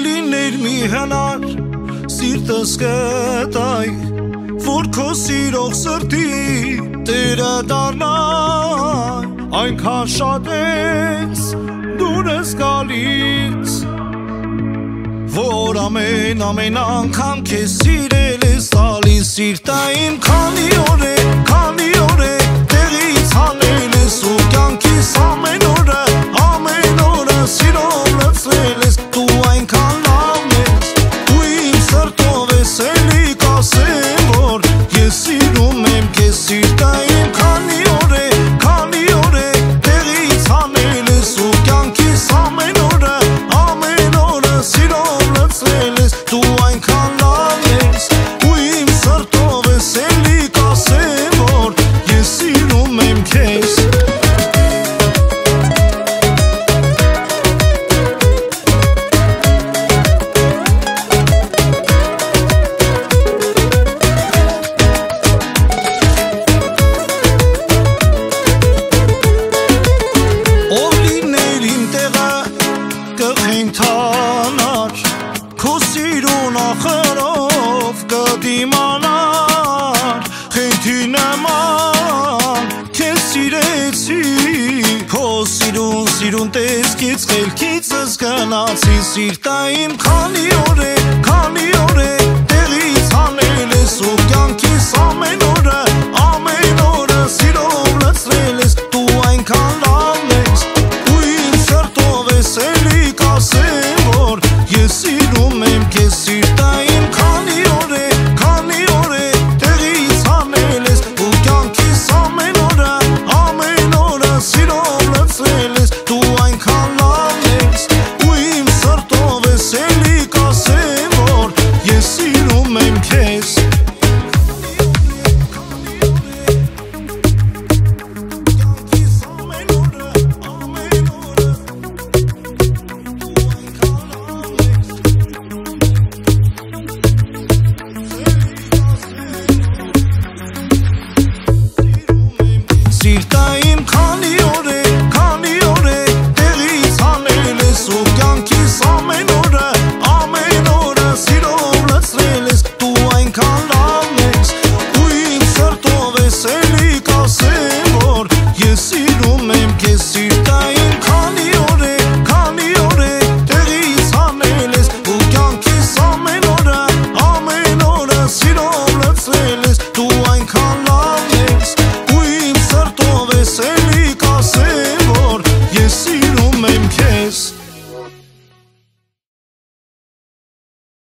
լիներ մի հնար սիրտս կտայ որ քո սիրող սրտի տերը դառնայ այնքան շատ ես դու ես գալիս որ ամեն անգամ քեզ սիրել ես տալիս սիրտը իմ քանի օր է տեղից հանել ես ու կյանքիս ամեն օրը սիրով լցրել ես դու այնքան լավ ես դու իմ սրտով ես էլի կասեմ որ ես սիրում եմ քեզ սիրտը իմ քանի օր է տեղից հանել ես ու կյանքիս ամեն օրը սիրով լցրել ես դու այնքան լավ ես դու իմ սրտով ես էլի կասեմ որ ես սիրում եմ քեզ Քո սիրուն ախրով կդիմանար խենթի նման քեզ սիրեցի քո սիրուն տեսքից խելքիցս գնացի սիրտը իմ քանի օր է տեղից հանել ես ու կյանքիս ամեն օրը